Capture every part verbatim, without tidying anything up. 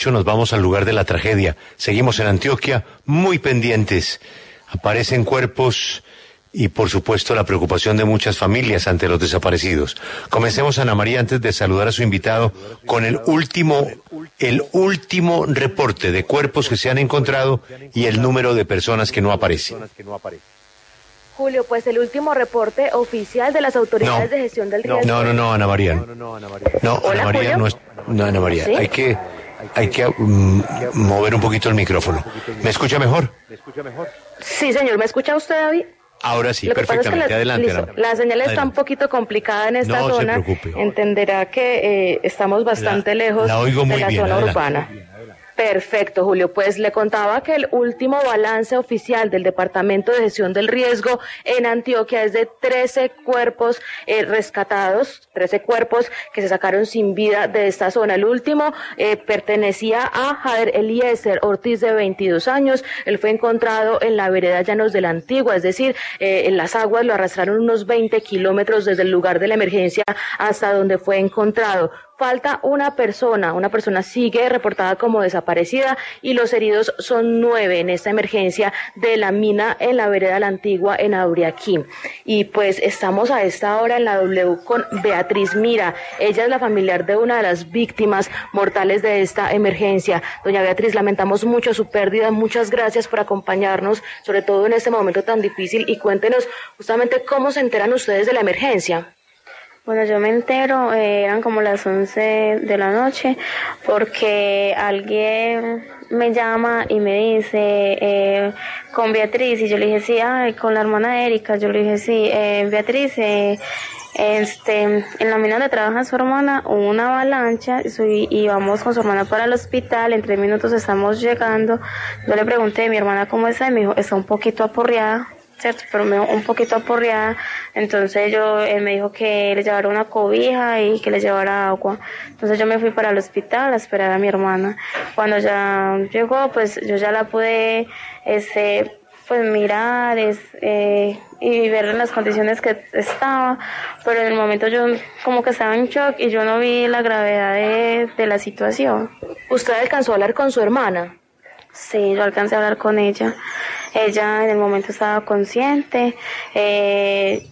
Nos vamos al lugar de la tragedia. Seguimos en Antioquia, muy pendientes. Aparecen cuerpos y, por supuesto, la preocupación de muchas familias ante los desaparecidos. Comencemos, Ana María, antes de saludar a su invitado, con el último, el último reporte de cuerpos que se han encontrado y el número de personas que no aparecen. Julio, pues el último reporte oficial de las autoridades no, de gestión del riesgo. No, no, no, Ana María. No, no, Ana María. No, Ana María no es. No, Ana María. ¿Sí? Hay que, hay que um, mover un poquito el micrófono. ¿Me escucha mejor? Sí, señor. ¿Me escucha usted, David? Ahora sí, perfectamente. Es la, adelante, listo, Ana. La señal está adelante. un poquito complicada en esta no zona. Se preocupe. Entenderá que eh, estamos bastante la, lejos la oigo muy de la bien, zona adelante. urbana. Perfecto, Julio. Pues le contaba que el último balance oficial del Departamento de Gestión del Riesgo en Antioquia es de trece cuerpos eh, rescatados, trece cuerpos que se sacaron sin vida de esta zona. El último eh, pertenecía a Jader Eliezer Ortiz, de veintidós años. Él fue encontrado en la vereda Llanos de la Antigua, es decir, eh, en las aguas lo arrastraron unos veinte kilómetros desde el lugar de la emergencia hasta donde fue encontrado. Falta una persona, una persona sigue reportada como desaparecida y los heridos son nueve en esta emergencia de la mina en la vereda La Antigua en Auriaquí. Y pues estamos a esta hora en la W con Beatriz Mira. Ella es la familiar de una de las víctimas mortales de esta emergencia. Doña Beatriz, lamentamos mucho su pérdida. Muchas gracias por acompañarnos, sobre todo en este momento tan difícil, y cuéntenos justamente cómo se enteran ustedes de la emergencia. Bueno, yo me entero, eh, eran como las once de la noche, porque alguien me llama y me dice, eh, con Beatriz, y yo le dije, sí, ay, con la hermana Erika, yo le dije, sí, eh, Beatriz, eh, este, en la mina donde trabaja su hermana, hubo una avalancha, y vamos con su hermana para el hospital, en tres minutos estamos llegando. Yo le pregunté, mi hermana, ¿cómo está? Y me dijo, está un poquito aporreada, ¿cierto? Pero me un poquito aporreada. Entonces yo, él me dijo que le llevara una cobija y que le llevara agua. Entonces yo me fui para el hospital a esperar a mi hermana. Cuando ya llegó, pues yo ya la pude, este, pues mirar, es, eh, y ver en las condiciones que estaba, pero en el momento yo como que estaba en shock y yo no vi la gravedad de, de la situación. ¿Usted alcanzó a hablar con su hermana? Sí, yo alcancé a hablar con ella. Ella en el momento estaba consciente, eh,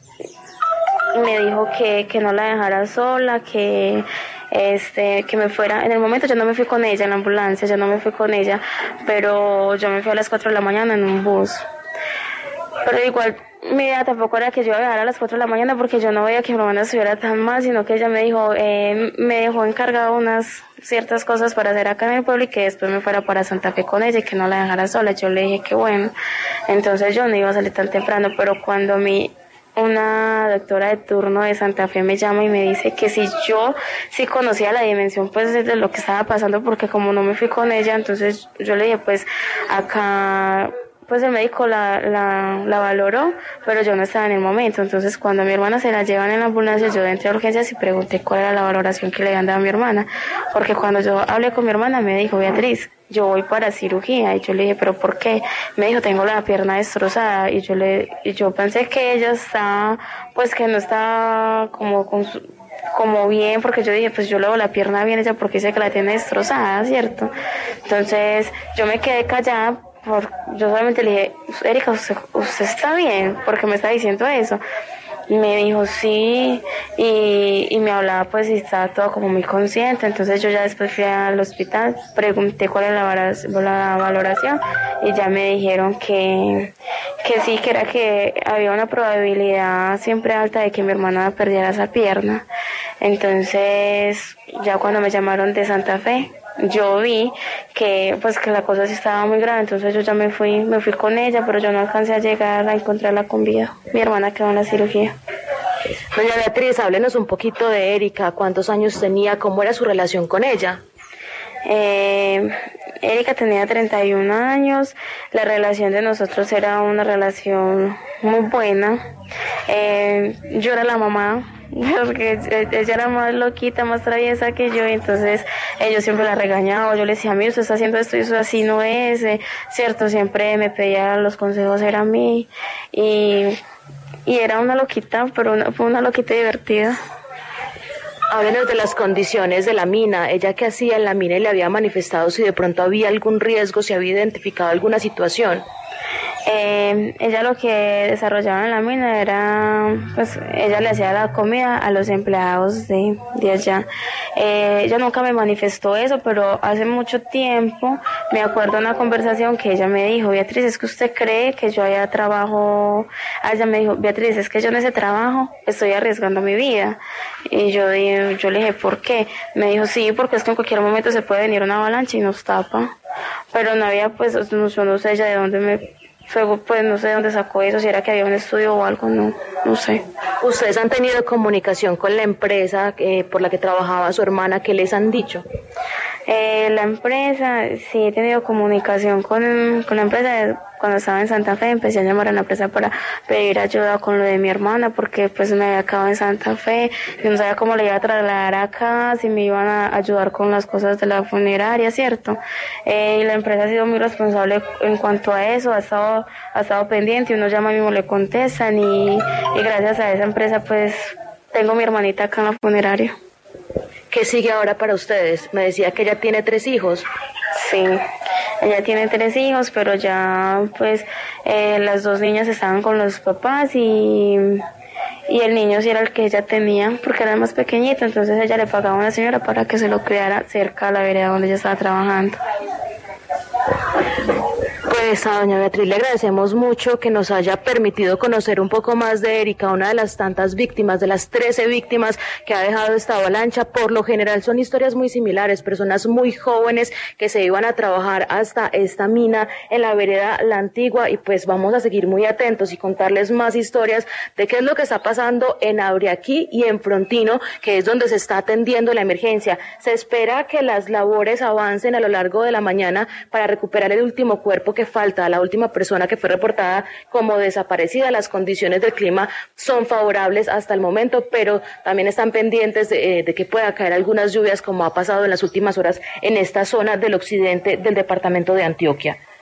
me dijo que, que no la dejara sola, que este que me fuera. En el momento yo no me fui con ella en la ambulancia, yo no me fui con ella, pero yo me fui a las cuatro de la mañana en un bus. Pero igual mi idea tampoco era que yo iba a viajar a las cuatro de la mañana, porque yo no veía que mi hermana estuviera tan mal, sino que ella me dijo, eh, me dejó encargado unas ciertas cosas para hacer acá en el pueblo y que después me fuera para Santa Fe con ella y que no la dejara sola. Yo le dije que bueno, entonces yo no iba a salir tan temprano, pero cuando mi una doctora de turno de Santa Fe me llama y me dice que si yo sí conocía la dimensión pues de lo que estaba pasando, porque como no me fui con ella, entonces yo le dije, pues acá pues el médico la, la, la valoró, pero yo no estaba en el momento. Entonces cuando a mi hermana se la llevan en la ambulancia, yo entré a urgencias y pregunté cuál era la valoración que le habían dado a mi hermana, porque cuando yo hablé con mi hermana me dijo, Beatriz, yo voy para cirugía. Y yo le dije, ¿pero por qué? Me dijo, tengo la pierna destrozada. Y yo le y yo pensé que ella estaba, pues que no estaba como con su, como bien, porque yo dije, pues yo le hago la pierna bien, ella porque dice que la tiene destrozada, ¿cierto? Entonces yo me quedé callada. Por, yo solamente le dije, Erika, ¿usted, usted está bien? Porque me está diciendo eso. Y me dijo sí, y, y me hablaba pues y estaba todo como muy consciente. Entonces yo ya después fui al hospital, pregunté cuál era la, la valoración y ya me dijeron que, que sí, que era que había una probabilidad siempre alta de que mi hermana perdiera esa pierna. Entonces ya cuando me llamaron de Santa Fe, yo vi que pues que la cosa sí estaba muy grave, entonces yo ya me fui, me fui con ella, pero yo no alcancé a llegar a encontrarla con vida. Mi hermana quedó en la cirugía. Doña Beatriz, háblenos un poquito de Erika, ¿cuántos años tenía? ¿Cómo era su relación con ella? Eh, Erika tenía treinta y un años, la relación de nosotros era una relación muy buena. Eh, yo era la mamá, porque ella era más loquita, más traviesa que yo, y entonces yo siempre la regañaba, yo le decía, mira, usted está haciendo esto y eso así no es, eh, cierto, siempre me pedía los consejos, era a mí, y, y era una loquita, pero una, fue una loquita divertida. Háblenos de las condiciones de la mina. Ella qué hacía en la mina y le había manifestado si de pronto había algún riesgo, si había identificado alguna situación. Eh, ella lo que desarrollaba en la mina era, pues ella le hacía la comida a los empleados de, de allá. Eh, ella nunca me manifestó eso, pero hace mucho tiempo me acuerdo de una conversación que ella me dijo: Beatriz, es que usted cree que yo allá trabajo. Ah, ella me dijo: Beatriz, es que yo en ese trabajo estoy arriesgando mi vida. Y yo, yo le dije: ¿por qué? Me dijo: sí, porque es que en cualquier momento se puede venir una avalancha y nos tapa. Pero no había, pues, no, yo no sé ella de dónde me... Pues no sé de dónde sacó eso, si era que había un estudio o algo, no, no sé. ¿Ustedes han tenido comunicación con la empresa eh, por la que trabajaba su hermana? ¿Qué les han dicho? Eh, la empresa, sí he tenido comunicación con, con la empresa. Cuando estaba en Santa Fe empecé a llamar a la empresa para pedir ayuda con lo de mi hermana, porque pues me había quedado en Santa Fe, yo no sabía cómo le iba a trasladar acá, si me iban a ayudar con las cosas de la funeraria, ¿cierto? Eh, y la empresa ha sido muy responsable en cuanto a eso, ha estado, ha estado pendiente, uno llama y mismo le contestan, y, y gracias a esa empresa pues tengo a mi hermanita acá en la funeraria. ¿Qué sigue ahora para ustedes? Me decía que ella tiene tres hijos. Sí, ella tiene tres hijos, pero ya pues eh, las dos niñas estaban con los papás y, y el niño sí era el que ella tenía porque era el más pequeñito, entonces ella le pagaba a una señora para que se lo criara cerca a la vereda donde ella estaba trabajando. Pues a doña Beatriz le agradecemos mucho que nos haya permitido conocer un poco más de Erika, una de las tantas víctimas, de las trece víctimas que ha dejado esta avalancha. Por lo general son historias muy similares, personas muy jóvenes que se iban a trabajar hasta esta mina en la vereda La Antigua, y pues vamos a seguir muy atentos y contarles más historias de qué es lo que está pasando en Abriaquí y en Frontino, que es donde se está atendiendo la emergencia. Se espera que las labores avancen a lo largo de la mañana para recuperar el último cuerpo que falta, la última persona que fue reportada como desaparecida. Las condiciones del clima son favorables hasta el momento, pero también están pendientes de, de que pueda caer algunas lluvias, como ha pasado en las últimas horas en esta zona del occidente del departamento de Antioquia.